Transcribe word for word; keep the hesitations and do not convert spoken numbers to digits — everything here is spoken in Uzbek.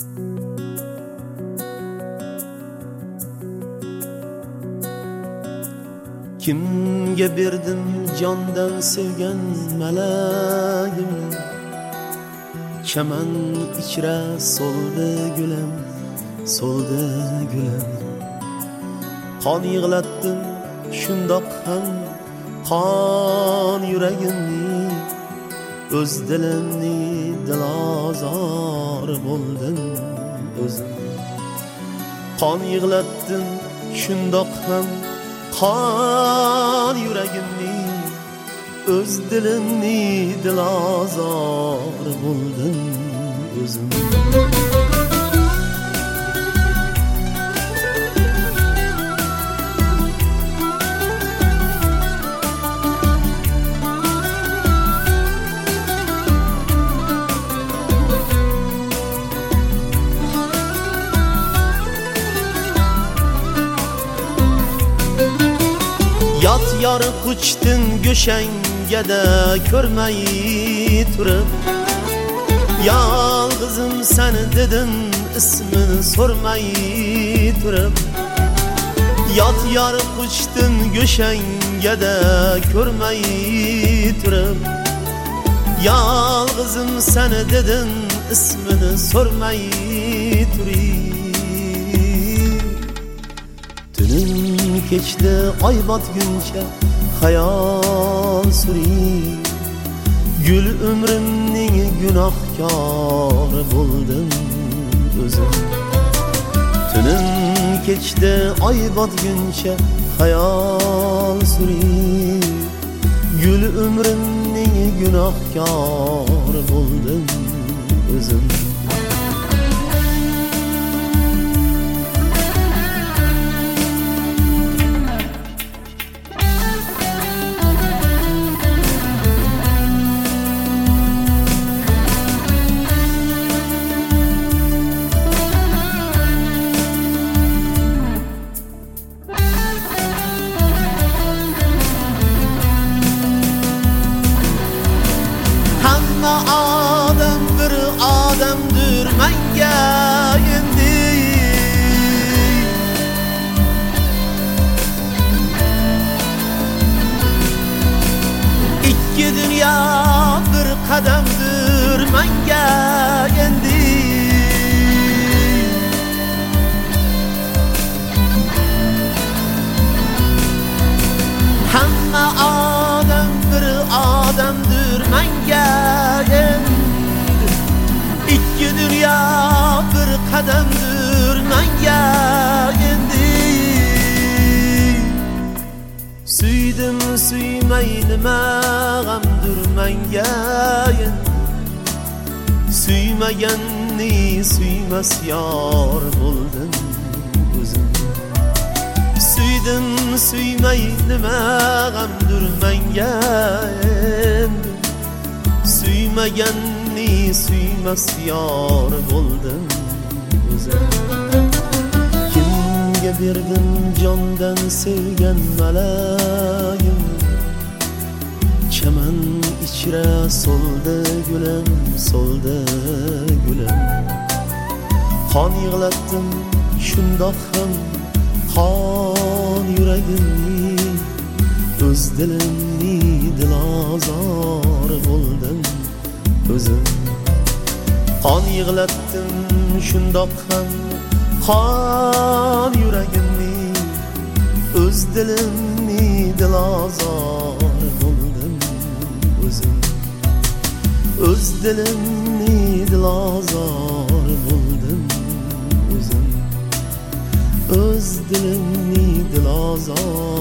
Kimga berdim jondan sevgan malagim, chaman ichra soldi gulim, soldi gulim. Qon yig'latdim shundoq ham qon yuragimni, o'z dilimni dilozor bo'ldim o'zim. Qon yig'latdim shundoq ham qon yuragimni, o'z dilimni dilozor bo'ldim o'zim. Yot yorib quchdin go'shangada ko'rmay turib, yolg'izim seni dedim ismini so'rmay turib. Yot yorib quchdin go'shangada ko'rmay turib, yolg'izim seni dedim ismini so'rmay turib. Tunim kechdi oy botguncha xayol suring, gul umrimning gunohkori bo'ldim o'zim. Tunim kechdi oy botguncha xayol suring, gul umrimning gunohkori bo'ldim o'zim. Adam bir adamdır menga endi, ikki dünya bir qadamdır menga endi. Hamma adam bir adamdır menga endi, ikki dünya bir qadamdır menga endi. Suydim suymay nima g'amdir menga endi, suymaganni suymas yor bo'ldim o'zim. Suydim suymay nima g'amdir menga endi, suymaganni suymas yor bo'ldim o'zim. Kimga berdim jondan sevgan malagim, chaman ichra soldi gulim, soldi gulim. Qon yig'latdim shundoq ham qon yuragimni, o'z dilimni dilozor bo'ldim o'zim. Qon yig'latdim shundoq ham qon yuragimni, o'z dilimni dilozor bo'ldim o'zim. O'z dilimni dilozor bo'ldim o'zim. O'z dilimni dilozor